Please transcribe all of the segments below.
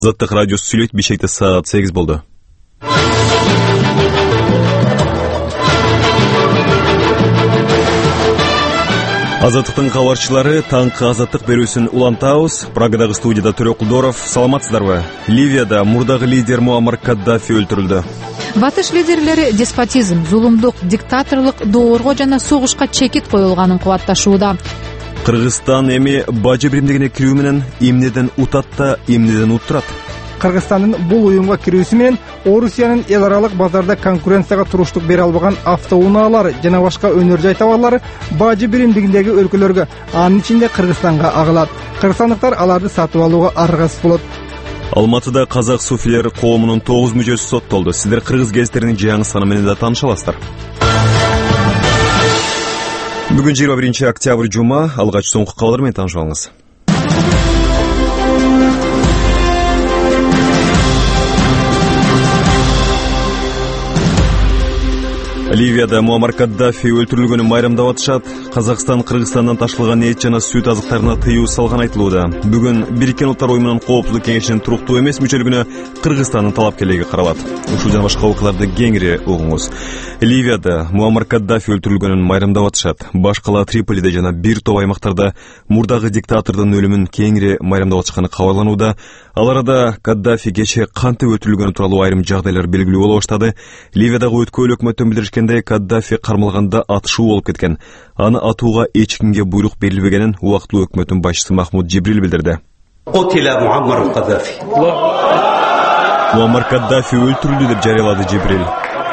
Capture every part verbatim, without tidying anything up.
Азаттык радиосу сүйлөйт, Бишкекте саат сегиз болду. Азаттыктын кабарчылары таңкы азаттык берүүсүн улантабыз. Прагадагы студияда Төрө Кулдоров. Саламатсыздарбы? Ливияда мурдагы лидер Муаммар Каддафи өлтүрүлдү. Батыш лидерлери деспотизм, зулумдук, диктаторлук доорго жана согушка чекит коюлганын кубатташууда. Кыргызстан эми бажы биримдигине кирүү менен эмнеден утат да эмнеден уттурат? Кыргызстандын бул уюмга кирүүсү менен Орусиянын эл аралык базарда конкуренцияга туруштук бере албаган автоунаалары жана башка өнөр жай товарлары бажы биримдигиндеги өлкөлөргө, анын ичинде Кыргызстанга агылат. Кыргызстандыктар аларды сатып алууга аргасыз болот. Алматыда казак суфилер коомунун тогуз мүчөсү соттолду. Сиздер кыргыз гезиттеринин жаңы саны менен да тааныша аласыздар. Бүгүн жыйырма биринчи октябрь жума, алгач соңку кабарлар менен таанышып алыңыз. Ливияда Муаммар Каддафи өлтүрүлгөнүн майрамдап атышат. Казакстан Кыргызстандан ташылган эт жана сүт азыктарына тыюу салган айтылууда. Бүгүн Бириккен Улуттар уюмунун коопсуздук кеңешинин туруктуу эмес мүчөлүгүнө Кыргызстандын талапкерлиги каралат. Ушул жана башка окуяларды кеңири угуңуз. Ливияда Муаммар Каддафи өлтүрүлгөнүн майрамдап атышат. Баш кала Триполиде жана бир топ аймактарда мурдагы диктатордун өлүмүн кеңири майрамдап атышканы кабарланууда. Ал арада Каддафи кече кантип өлтүрүлгөнү тууралуу айрым жагдайлар белгилүү боло баштады. Ливиядагы өткөл өкмөттөн билдиришкендей, Каддафи кармалганда атышуу болуп кеткен. Аны атууга эч кимге буйрук берилбегенин убактылуу өкмөттүн башчысы Махмуд Жибрил билдирди. Муаммар Каддафи өлтүрүлдү деп жарыялады Жибрил.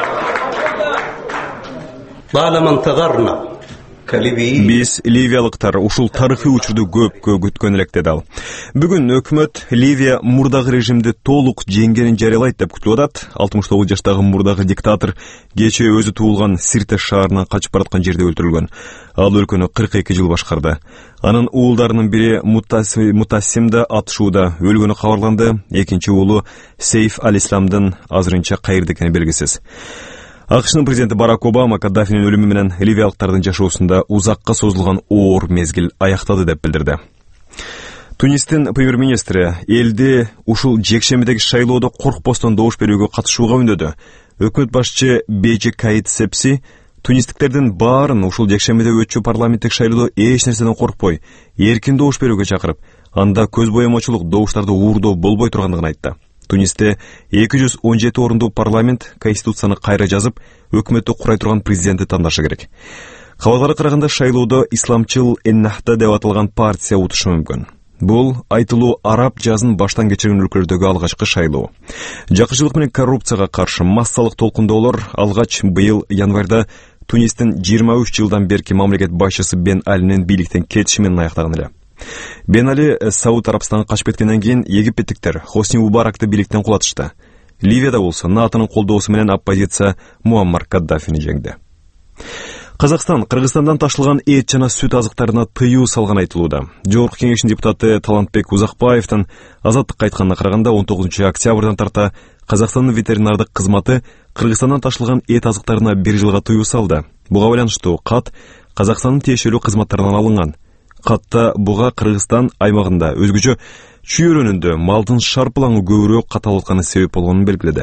Биз ливиялыктар ушул тарыхый учурду көпкө күткөн элек, деди ал. Бүгүн өкмөт Ливия мурдагы режимди толук жеңгенин жарыялайт деп күтүлүп атат. алтымыш тогуз жаштагы мурдагы диктатор кече өзү туулган Сирте шаарынан качып бараткан жерде өлтүрүлгөн. Ал өлкөнү кырк эки жыл башкарды. Анын уулдарынын бири Мутассимда атышууда өлгөнү кабарланды. Экинчи уулу Сейф Алисламдын азырынча кайерде экени белгисиз. АКШнын президенти Барак Обама Каддафинин өлүмү менен ливиялыктардын жашоосунда узакка созулган оор мезгил аяктады деп билдирди. Тунистин премьер-министри элди ушул жекшембидеги шайлоодо коркпостон добуш берүүгө катышууга үндөдү. Өкмөт башчы Бежи Каид Сепси тунистиктердин баарын ушул жекшембиде өтчү парламенттик шайлоодо эч нерседен коркпой, эркин добуш берүүгө чакырып, анда көз боемочулук добуштарды уурдоо болбой тургандыгын айтты. Тунисте эки жүз он жети орундуу парламент конституцияны кайра жазып, өкмөттү курай турган президентти тандашы керек. Кабарларга караганда шайлоодо исламчыл Эннахта деп аталган партия утушу мүмкүн. Бул айтылуу араб жазын баштан кечирген өлкөлөрдөгү алгачкы шайлоо. Жакшылык менен коррупцияга каршы массалык толкундоолор алгач быйыл январда Тунистин жыйырма үч жылдан берки мамлекет башчысы Бен Алинин бийликтен кетиши менен аяктаган эле. Бен Али Сауд Арабстанга качып кеткенден кийин египеттиктер Хосни Мубаракты бийликтен кулатышты. Ливияда болсо НАТОнун колдоосу менен оппозиция Муаммар Каддафини жеңди. Казакстан Кыргызстандан ташылган эт жана сүт азыктарына тыюу салган айтылууда. Жогорку кеңештин депутаты Талантбек Узакбаевдин Азаттыкка айтканына караганда он тогузунчу октябрдан тарта Казакстандын ветеринардык кызматы Кыргызстандан ташылган эт азыктарына бир жылга тыюу салды. Буга байланыштуу кат Казакстандын тиешелүү кызматтарынан алынган. Катта буга Кыргызстан аймагында өзгөчө чүйөрөнүндө малдын шарпылаңы көбүрөөк каталып атканы себеп болгонун белгиледи.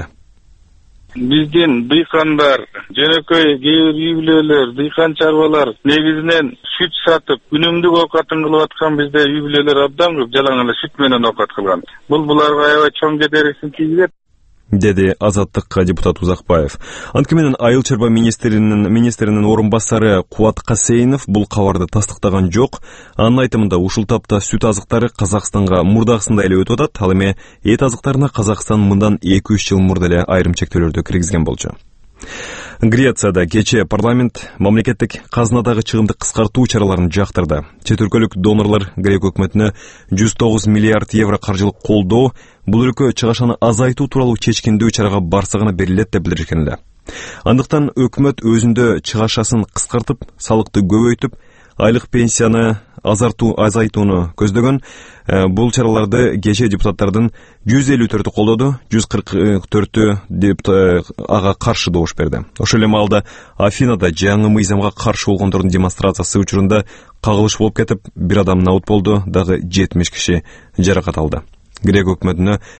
Биздин дыйкандар, жөнөкөй кээ бир үй бүлөлөр, дыйкан чарбалар негизинен сүт сатып, үнүмдүү оокатын кылып аткан бизде үй бүлөлөр абдан көп жалаң эле сүт менен оокат кылган. Бул буларга аябай чоң кедергисин тийгизет, деди Азаттыкка депутат Узакбаев. Анткы менен айыл чарба министринин министринин орун басары Кубат Касейнов бул кабарды тастыктаган жок. Анын айтымында ушул тапта сүт азыктары Казакстанга мурдагысында эле өтүп атат. Ал эми эт азыктарына Казакстан мындан эки үч жыл мурда эле айрым чектөөлөрдү киргизген болчу. Грецияда кече парламент мамлекеттик казынадагы чыгымды кыскартуу чараларын жактырды. Чет өлкөлүк донорлор Грек өкмөтүнө жүз тогуз миллиард евро каржылык колдоо, бул өлкө чыгашаны азайтуу тууралуу чечкиндүү чарага барса гана берилет деп билдиришкен эле. Андыктан өкмөт өзүндө чыгашасын кыскартып, салыкты көбөйтүп, айлык пенсияны азартуу азайтууну көздөгөн. Бул чараларды кече депутаттардын жүз элүү төртү колдоду, жүз кырк төртү депутат ага каршы добуш берди. Ошол эле маалда Афинада жаңы мыйзамга каршы болгондордун демонстрациясы учурунда кагылыш болуп кетип, бир адам набыт болду, дагы жетимиш киши жаракат алды. Грек өкмөтүнө